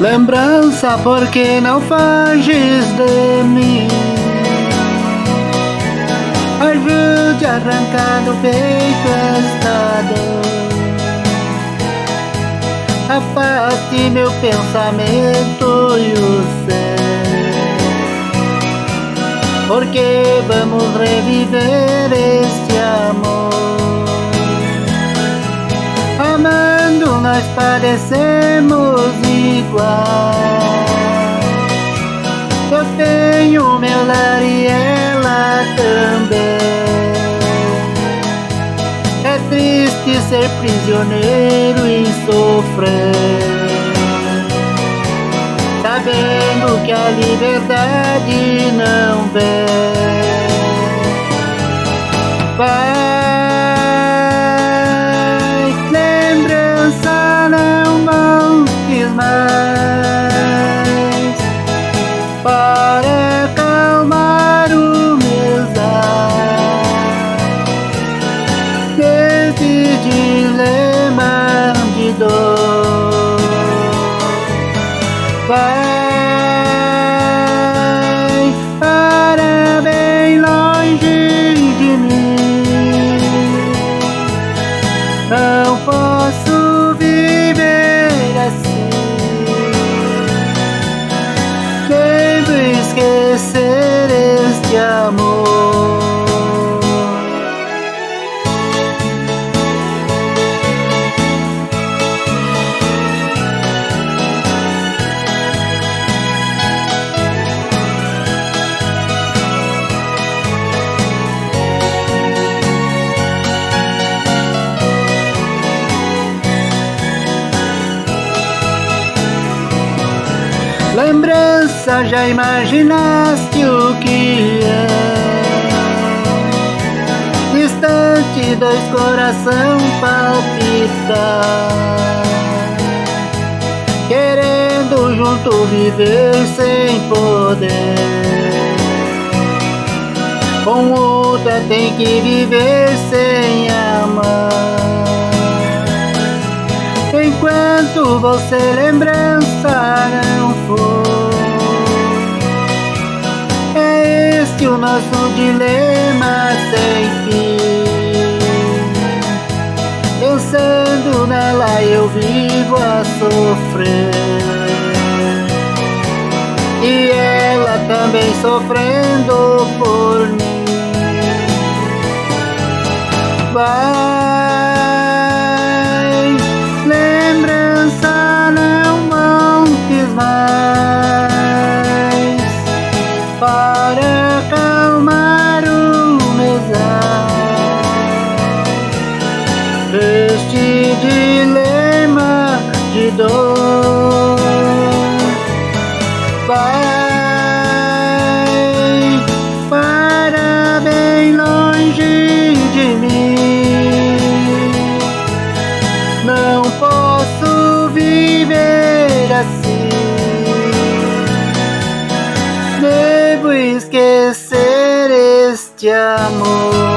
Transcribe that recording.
Lembrança, por que não fages de mim? Ajude a arrancar do peito esta dor. Afaste meu pensamento e o seu, porque vamos reviver este amor. Amando nós parecemos igual. Eu tenho meu lar e ela também. É triste ser prisioneiro e sofrer, sabendo que a liberdade não vem. Vai, lembrança, não voltes mais, para acalmar o pesar desse dilema de dor. Vai para bem longe de mim. Não posso viver assim. Devo esquecer este amor. Lembrança, já imaginaste o que é? Distante, dois coração palpitar, querendo junto viver sem poder. Com outra tem que viver sem amar. Enquanto você lembrança não for, é este o nosso dilema sem fim. Pensando nela eu vivo a sofrer, e ela também sofrendo por mim. Vai, lembrança, não voltes mais, para acalmar o pesar deste dilema de dor. Vai para bem longe de mim. Não posso viver assim. Devo esquecer este amor.